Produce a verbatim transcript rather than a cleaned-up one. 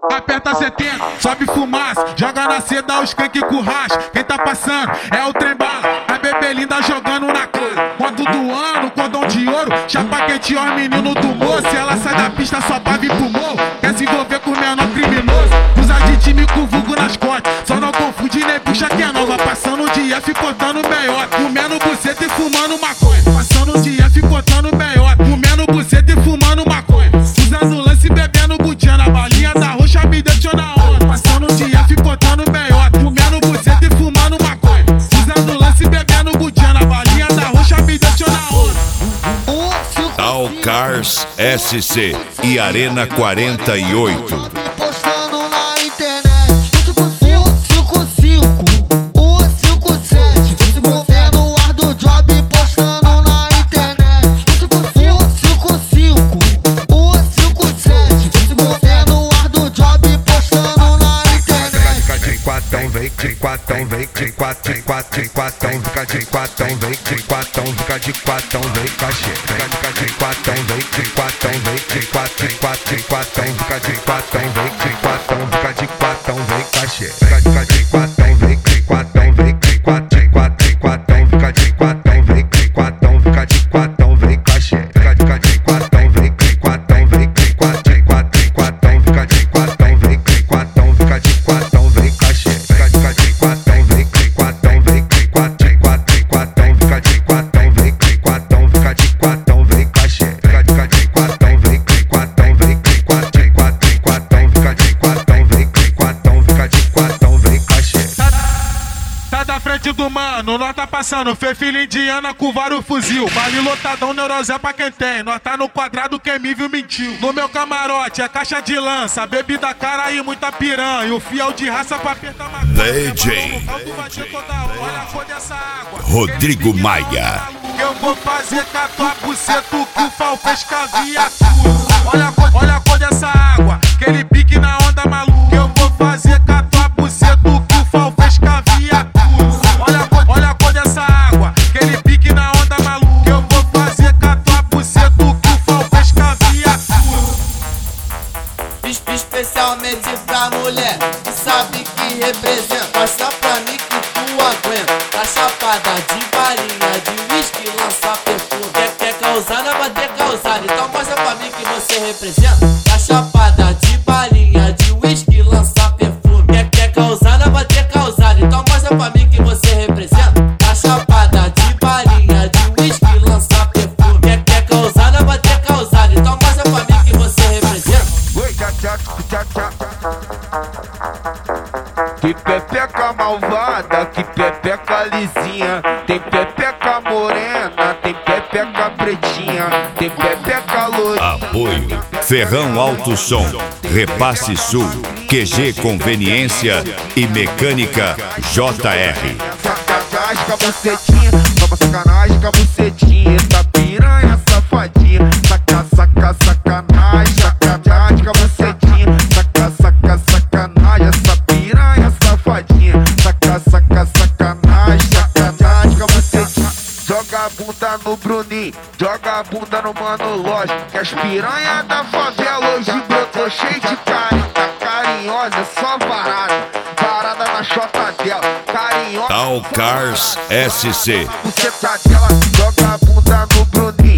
Aperta setenta, sobe fumaça, joga na seda o skunk com racha. Quem tá passando é o trem bala, a bebê linda jogando na cara. Quando do ano, cordão de ouro, chapa quente, ó menino do moço. Ela sai da pista só pra vir pro morro, quer se envolver com o menor criminoso. Usa de time com vulgo nas costas, só não confunde nem puxa que é nova. Passando de F cortando meiota, comendo buceta e fumando maconha. Passando de F cortando meiota, comendo buceta e fumando maconha. Usando lance e bebendo butinha na balinha da roxa, me deixou na onda. Passando de F cortando meiota, comendo buceta e fumando maconha. Usando lance e bebendo butinha na balinha da roxa, me deixou na onda. Tal Cars S C e Arena quarenta e oito. Postando na internet, cinco cinco cinco, cinco sete. Se mover no ar do job, postando na internet, cinco cinco cinco, cinco sete. Se mover no ar do job, postando na internet. Fica de quatão, vem de quatão, vem de quatão, de quatão, de quatão. Fica de quatão, vem de quatão, fica de quatão, vem cachê. Fica de quatão, vem de quatão, vem de quatão, de quatão, de quatão. Fica de quatão, vem de quatão, fica de quatão, vem cachê. Fica de quatão, vem de quatão, vem de quatão, de quatão, de quatão. Fica de quatão, vem de quatão, fica de quatão, vem cachê. Fica de quatão, vem de quatão, vem de quatão, de quatão, de quatão. Fica de quatão, vem de quatão, fica de quatão, vem cachê. Fica de quatão, vem de quatão, vem de quatão, de quatão, de quatão. Fica de quatão, vem de quatão, fica de quatão, vem cachê. Fica de quatão, vem de quatão, vem de quatão, de quatão, de quatão. Fica de quatão, vem de quatão, fica de quatão, vem cachê. Tá da frente do mano, nós tá passando, fez filha indiana com vários fuzil. Vale lotadão, neurosé pra quem tem. Nós tá no quadrado, quem me viu mentiu. No meu camarote é caixa de lança, bebida cara e muita piranha. O fiel de raça pra apertar uma D J Rodrigo Maia. Eu vou fazer com a tua buceta o que o Fal fez com a viatura. Olha a cor, olha a cor dessa água, aquele pique na onda maluca. Eu vou fazer com a tua buceta o que o Fal fez com a viatura. Olha a cor, olha a cor dessa água, aquele pique na onda maluca. Eu vou fazer com a tua buceta o que o Fal fez com a viatura. Especialmente pra mulher que sabe que representa. Mostra pra mim que tu aguenta. Tá chapada de balinha, de whisky, lança perfume. Quer, quer causar, não vai ter causado. Então mostra pra mim que você representa. Tá chapada de balinha, de whisky, lança perfume. Quer, quer causar, não vai ter causado. Então mostra pra mim que você representa. Tá chapada de balinha, de whisky, lança perfume. Quer, quer causar, não vai ter causado. Então mostra pra mim que você representa. Oi, tchá, tchá, tchá, tchá. Que pepeca malvada, que pepeca lisinha. Tem pepeca morena, tem pepeca pretinha. Tem pepeca loirinha. Apoio Ferrão Alto Som, Repasse Sul, Q G Conveniência e Mecânica J R. Sacanagem com a bucetinha, só pra sacanagem com a bucetinha. Essa piranha safadinha, saca, saca, sacanagem. Sacanagem com a bucetinha, saca, saca, sacanagem. Essa piranha safadinha, saca, saca, sacanagem. Sacanagem com a bucetinha. Joga a bunda no Bruninho, joga a bunda no Mano Lógico. Que as piranha da favela hoje brotou cheio de carinho. Tá carinhosa, só varada, varada na chota dela. Carinhosa, Tal Cars S C. buceta dela, joga a bunda no Bruninho.